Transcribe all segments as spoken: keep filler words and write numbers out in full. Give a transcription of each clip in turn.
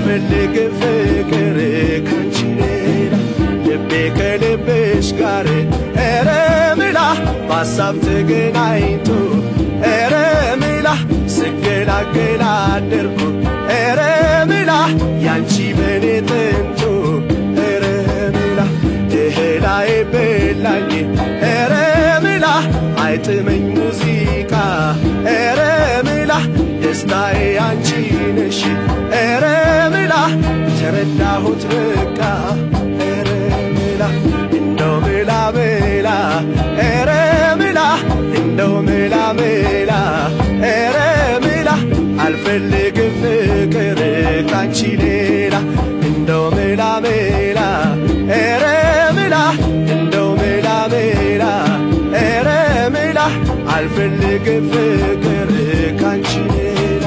አልፈልግም ፍቅር ካንቺ ሌላ ልቤ ከልብሽ ጋር ኧረ ምላ በሀሳብ ተገናኝቶ ኧረ ምላ ስገላገላ አደርኩ ኧረ ምላ ያንቺ በኔ ጥንቱ ኧረ ምላ እህላይ በላኝ ኧረ ምላ አይጥመኝ ሙዚቃ ኧረ ምላ ደስታዬ አንቺ ነሽ ኧረ ምላ ተረዳሁት በቃ ኧረ ምላ እንደው ምላ ምላ ኧረ ምላ እንደው ምላ ምላ ኧረ ምላ አልፈልግም ፍቅር ካንቺ ሌላ እንደው ምላ ምላ ኧረ ምላ እንደው ምላ ምላ ኧረ ምላ አልፈልግም ፍቅር ካንቺ ሌላ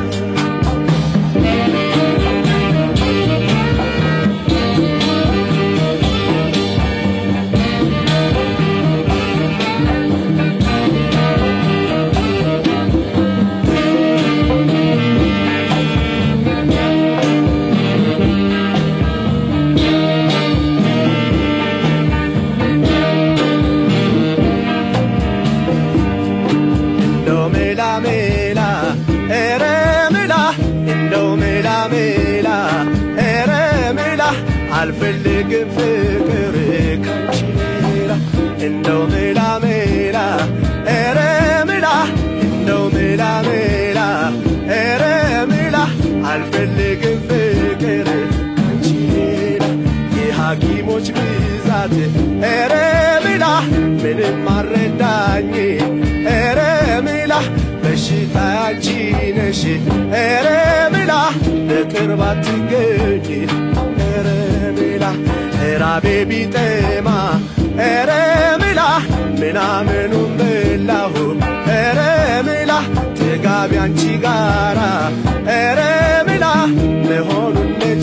አልፈልግም ፍቅር ካንቺ ሌላ እንደው ምላ ምላ ኧረ ምላ እንደው ምላ ምላ ኧረ ምላ አልፈልግም ፍቅር ካንቺ ሌላ የሐኪሞች ብዛት ኧረ ምላ ምንም አልረዳኝ ኧረ ምላ በሽታ አንቺ ነሽ ኧረ ምላ በቅርብ አትገኝ ኧረ ምላ ራቤ ቢጠማ ኧረ ምላ ምናምኑን በላሁ ኧረ ምላ ተጋቢ አንቺ ጋራ ኧረ ምላ መሆኑን